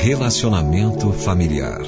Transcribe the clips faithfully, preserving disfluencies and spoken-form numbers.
Relacionamento familiar.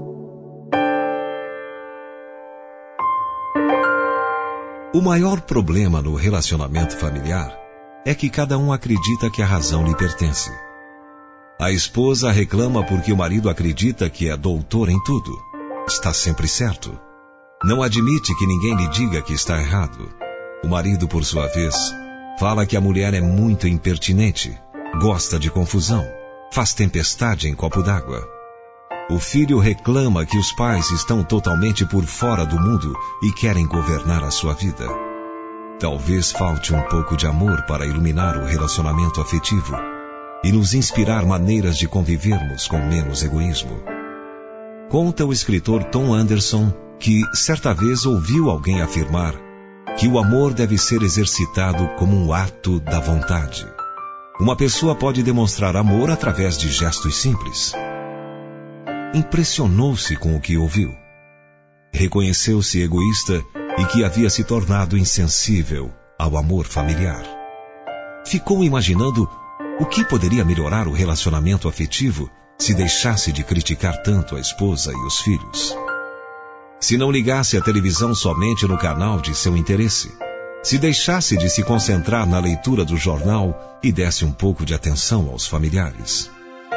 O maior problema no relacionamento familiar é que cada um acredita que a razão lhe pertence. A esposa reclama porque o marido acredita que é doutor em tudo. Está sempre certo. Não admite que ninguém lhe diga que está errado. O marido, por sua vez, fala que a mulher é muito impertinente, gosta de confusão, faz tempestade em copo d'água. O filho reclama que os pais estão totalmente por fora do mundo e querem governar a sua vida. Talvez falte um pouco de amor para iluminar o relacionamento afetivo e nos inspirar maneiras de convivermos com menos egoísmo. Conta o escritor Tom Anderson que certa vez ouviu alguém afirmar que o amor deve ser exercitado como um ato da vontade. Uma pessoa pode demonstrar amor através de gestos simples. Impressionou-se com o que ouviu. Reconheceu-se egoísta e que havia se tornado insensível ao amor familiar. Ficou imaginando o que poderia melhorar o relacionamento afetivo se deixasse de criticar tanto a esposa e os filhos. Se não ligasse a televisão somente no canal de seu interesse, se deixasse de se concentrar na leitura do jornal e desse um pouco de atenção aos familiares.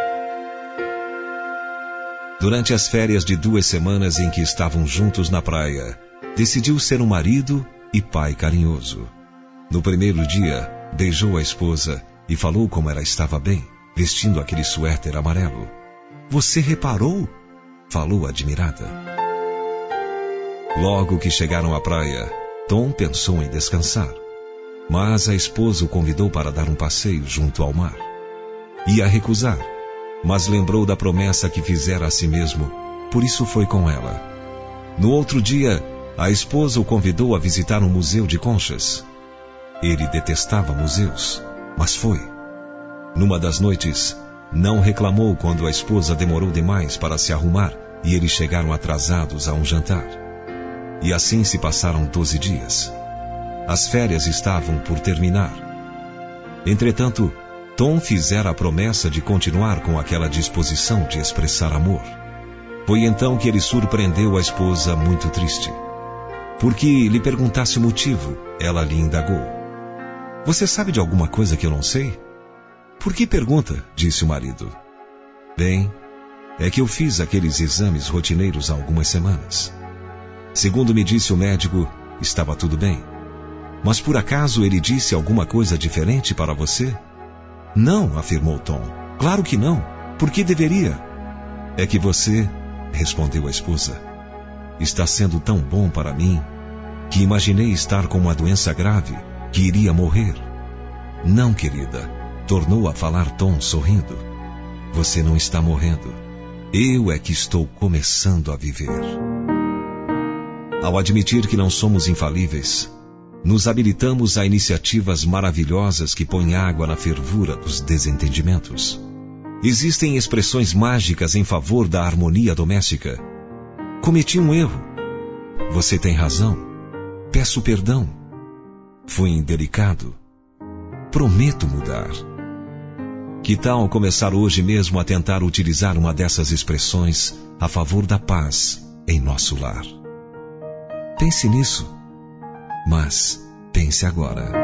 Durante as férias de duas semanas em que estavam juntos na praia, decidiu ser um marido e pai carinhoso. No primeiro dia, beijou a esposa e falou como ela estava bem, vestindo aquele suéter amarelo. "Você reparou?" falou admirada. Logo que chegaram à praia, Tom pensou em descansar. Mas a esposa o convidou para dar um passeio junto ao mar. Ia recusar, mas lembrou da promessa que fizera a si mesmo, por isso foi com ela. No outro dia, a esposa o convidou a visitar um museu de conchas. Ele detestava museus, mas foi. Numa das noites, não reclamou quando a esposa demorou demais para se arrumar e eles chegaram atrasados a um jantar. E assim se passaram doze dias. As férias estavam por terminar. Entretanto, Tom fizera a promessa de continuar com aquela disposição de expressar amor. Foi então que ele surpreendeu a esposa muito triste. Porque lhe perguntasse o motivo, ela lhe indagou. "Você sabe de alguma coisa que eu não sei?" "Por que pergunta?" disse o marido. "Bem, é que eu fiz aqueles exames rotineiros há algumas semanas. Segundo me disse o médico, estava tudo bem. Mas por acaso ele disse alguma coisa diferente para você?" "Não", afirmou Tom. "Claro que não. Por que deveria?" "É que você", respondeu a esposa, "está sendo tão bom para mim que imaginei estar com uma doença grave, que iria morrer." "Não, querida", tornou a falar Tom sorrindo. "Você não está morrendo. Eu é que estou começando a viver." Ao admitir que não somos infalíveis, nos habilitamos a iniciativas maravilhosas que põem água na fervura dos desentendimentos. Existem expressões mágicas em favor da harmonia doméstica. "Cometi um erro." "Você tem razão." "Peço perdão." "Fui indelicado." "Prometo mudar." Que tal começar hoje mesmo a tentar utilizar uma dessas expressões a favor da paz em nosso lar? Pense nisso. Mas pense agora.